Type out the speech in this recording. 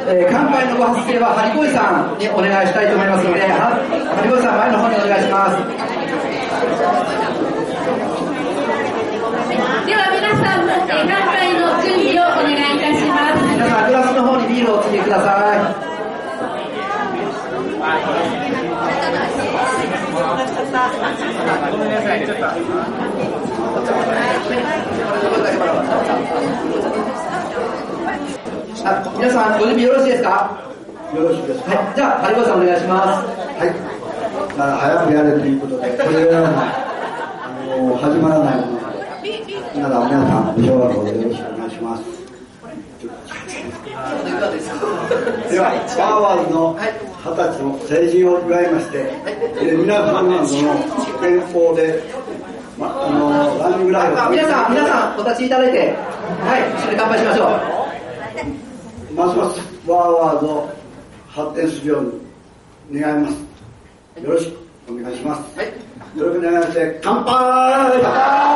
乾杯のご発声は張越さんにお願いしたいと思いますので、張越さん前の方にお願いします。 では皆さん、乾杯の準備をお願いいたします。 皆さんグラスの方にビールをおつぎください。ごめんなさい、ちょっと皆さんご準備よろしいですか？ よろしいですか？ はい、じゃあ張越さんお願いします。 はい。早くやれということで、これは始まらないので、皆さんご協力でよろしくお願いします。では、パワーズの20歳の成人を祝いまして、皆さんの健康で、ランニングライフ皆さんお立ちいただいて、はい、一緒に乾杯しましょう。 ますますパワーズを発展するように願います。よろしくお願いします。はい、よろしくお願いして、乾杯！